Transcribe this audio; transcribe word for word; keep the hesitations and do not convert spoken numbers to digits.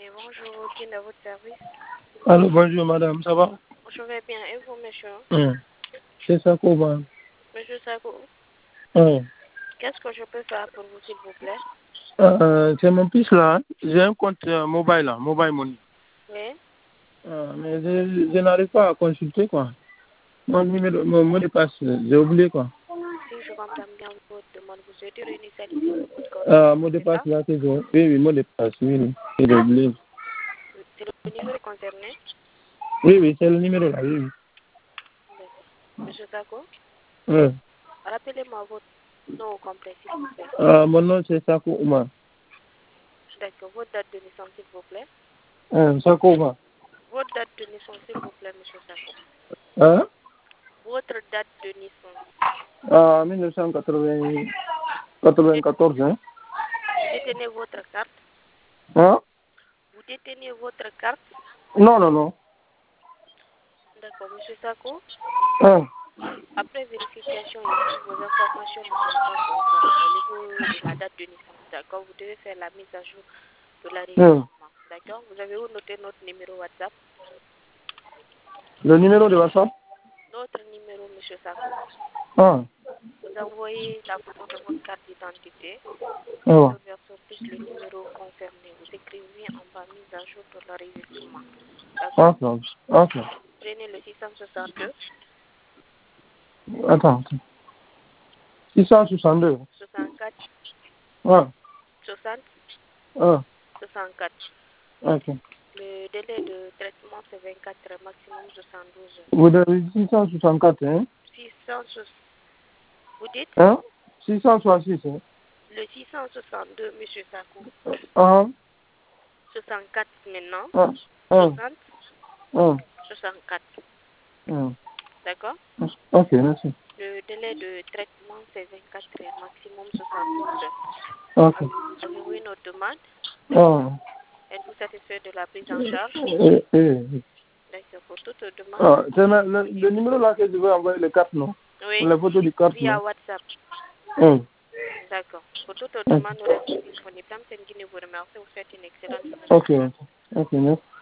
Et bonjour, qui est à votre service? Allô, bonjour madame, ça va? Je vais bien, et vous, monsieur? Hum. C'est ça qu'on va. Monsieur Sako, Hum. qu'est-ce que je peux faire pour vous, s'il vous plaît? Euh, c'est mon fils là, j'ai un compte euh, mobile là, mobile money. Oui. Euh, mais je, je n'arrive pas à consulter quoi. Mon numéro, mon mot de passe, j'ai oublié quoi. Si je comprends bien votre demande, vous souhaitez réinitialiser votre compte. Euh, mot de C'est passe ça? là, c'est bon. Oui, oui, mot de passe, oui, oui, j'ai oublié. C'est le numéro concerné? Oui, oui, c'est le numéro là, oui, oui. D'accord. Monsieur Sako, Ouais. rappelez-moi votre nom complet, s'il vous plaît. Euh, mon nom c'est Sako Ouma. D'accord. Votre date de naissance, s'il vous plaît. Euh, Sako Ouma. Votre date de naissance, s'il vous plaît, monsieur Sako. Hein? Votre date de naissance. Euh, mille neuf cent quatre-vingt-quatorze, hein? Vous détenez votre carte? Hein? Vous détenez votre carte? Non, non, non. D'accord, monsieur Sako. Hein? Après vérification ici, vos informations ne sont pas conformes au niveau de la date de naissance. D'accord, vous devez faire la mise à jour de l'enregistrement. D'accord, vous avez où noté notre numéro WhatsApp? Le numéro de WhatsApp? Notre numéro, monsieur Sako. Ah. Vous envoyez la photo de votre carte d'identité, Oh. le verso plus le numéro concerné. Vous écrivez en bas mise à jour de l'enregistrement. D'accord? Ok, ok. Prenez le six cent soixante-deux. Attends. six cent soixante-deux. soixante-quatre. Ah. soixante. Ah. soixante-quatre. Ok. Le délai de traitement, c'est vingt-quatre heures, maximum soixante-douze heures. Vous avez six cent soixante-quatre, hein? six cent soixante. Vous dites? Hein? six cent soixante-six, hein? Le six cent soixante-deux, monsieur Sakou. Ah. soixante-quatre maintenant. Ah. Ah. soixante. Ah. soixante-quatre. Ah. D'accord? Ok, merci. Le délai de traitement, c'est vingt-quatre heures, maximum soixante-douze heures. Ok. Avez-vous une autre demande? Ah. Êtes-vous satisfait de la prise en charge? Eh, eh. D'accord. Pour toute demande? Ah, c'est le, le, le numéro là que je veux envoyer les cartes, non? Oui. Les photos du carte, Via non? WhatsApp. Hum. D'accord. Pour toute Ok. demande, nous restons disponibles. Dame Tengini vous remercie. Vous souhaite une excellente journée. Ok, ok, merci.